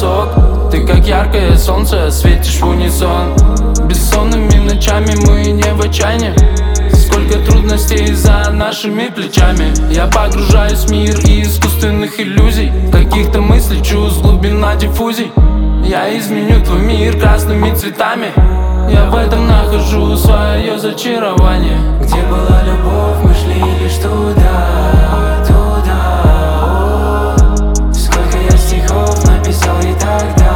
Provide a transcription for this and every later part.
бросок. Ты как яркое солнце, светишь в унисон. Бессонными ночами мы не в отчаянии. Сколько трудностей за нашими плечами. Я погружаюсь в мир искусственных иллюзий, каких-то мыслей, чувств, глубина диффузий. Я изменю твой мир красными цветами. Я в этом нахожу свое зачарование. Где была любовь, мы шли лишь туда, туда. Сколько я стихов написал и тогда.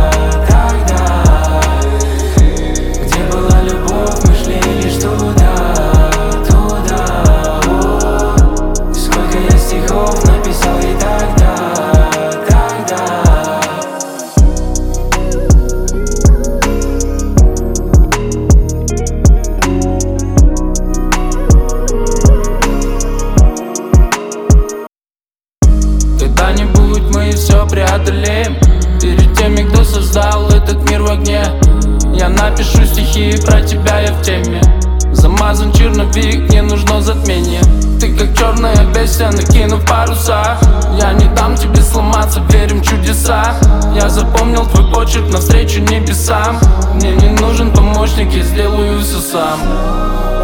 Где была любовь, мы шли лишь туда, туда. Сколько я стихов написал и тогда. Когда-нибудь мы все преодолеем. Перед теми, кто создал этот мир в огне. Я напишу стихи, про тебя я в теме. Замазан черновик, не нужно затмение. Ты как черная бестия, накинув паруса. Я не дам тебе сломаться, верим в чудеса. Я запомнил твой почерк навстречу небесам. Мне не нужен помощник, я сделаю все сам.